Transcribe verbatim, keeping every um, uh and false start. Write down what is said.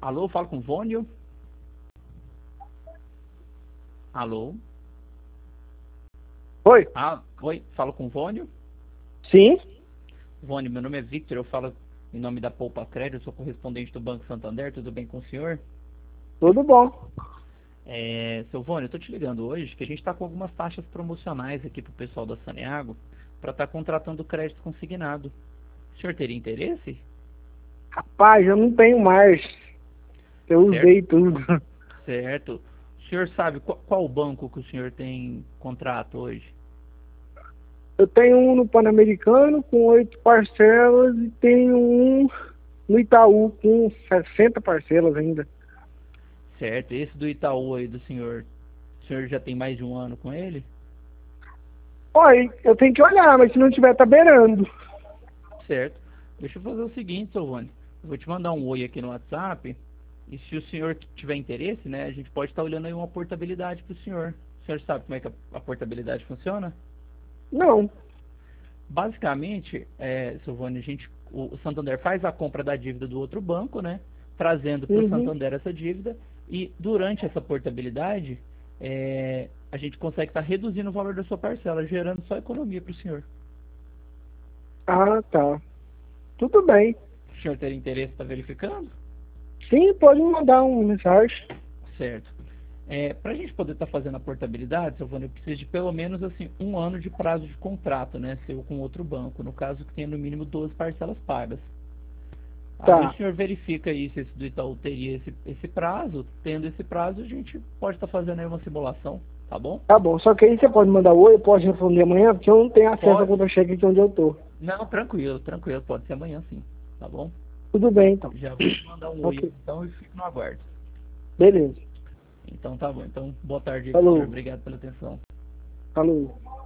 Alô, falo com o Vônio? Alô? Oi? Ah, oi, falo com o Vônio? Sim? Vônio, meu nome é Victor, eu falo em nome da Poupa Crédito, eu sou correspondente do Banco Santander, tudo bem com o senhor? Tudo bom. É, seu Vônio, eu tô te ligando hoje que a gente tá com algumas taxas promocionais aqui pro pessoal da Saneago para estar contratando crédito consignado. O senhor teria interesse? Rapaz, eu não tenho mais. Eu Certo, usei tudo. certo. O senhor sabe qual, qual banco que o senhor tem contrato hoje? Eu tenho um no Pan-Americano com oito parcelas e tenho um no Itaú com sessenta parcelas ainda. Certo, esse do Itaú aí do senhor, o senhor já tem mais de um ano com ele? Oi, eu tenho que olhar, mas se não tiver, tá beirando. Certo. Deixa eu fazer o seguinte, seu Vônio. Eu vou te mandar um oi aqui no WhatsApp. E se o senhor tiver interesse, né, a gente pode estar olhando aí uma portabilidade para o senhor. O senhor sabe como é que a, a portabilidade funciona? Não. Basicamente, é, seu Vônio, a gente, o, o Santander faz a compra da dívida do outro banco, né, trazendo para o Uhum. Santander essa dívida. E durante essa portabilidade, é, a gente consegue estar reduzindo o valor da sua parcela, gerando só economia para o senhor. Ah, tá. Tudo bem. O senhor teria interesse em estar verificando? Sim, pode me mandar uma mensagem. Certo. É, para a gente poder estar fazendo a portabilidade, Silvana, eu preciso de pelo menos assim um ano de prazo de contrato, né? Seu com outro banco, no caso que tenha no mínimo duas parcelas pagas. Aí o Tá. senhor verifica aí se esse do Itaú teria esse, esse prazo. Tendo esse prazo, a gente pode estar fazendo aí uma simulação, tá bom? Tá bom. Só que aí você pode mandar oi, eu posso responder amanhã, porque eu não tenho acesso a Pode. conta-cheque aqui onde eu tô. Não, tranquilo, tranquilo. Pode ser amanhã sim, tá bom? Tudo bem, então. Já vou te mandar um oi Ok. então e fico no aguardo. Beleza. Então tá bom. Então, boa tarde aí pro senhor. Falou. Obrigado pela atenção. Falou.